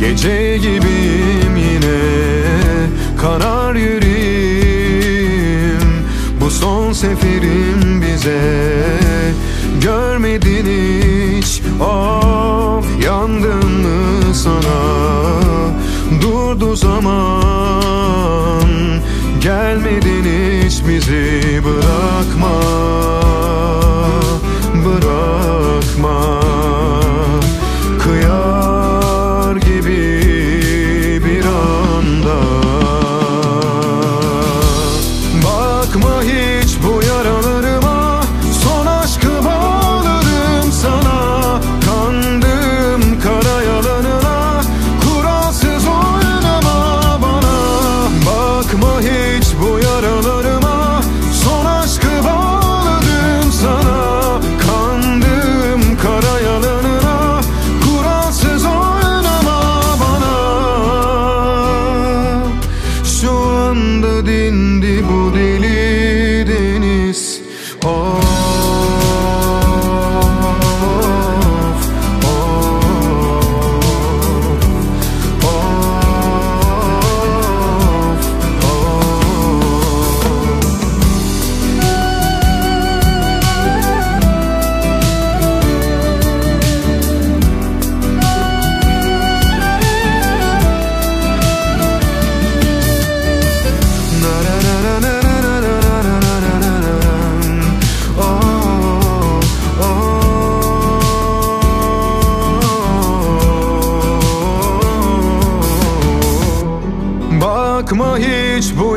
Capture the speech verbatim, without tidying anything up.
Gece gibiyim yine, karar yüreğim. Bu son seferim bize, görmedin hiç. Of, yandım mı sana? Durdu zaman, gelmedin hiç. Bizi bırakma, bırakma. Kıyar gibi bir anda. Bakma hiç bu yaralarıma, son aşkı bağladım sana. Kandım kara yalanına, kuralsız oynama bana. Bakma hiç bu yaralarıma, son aşkı bağladım sana. Kandım kara yalanına, kuralsız oynama bana. Şu anda dindi bu deli deniz. Of, of, of, of. Bakma hiç bu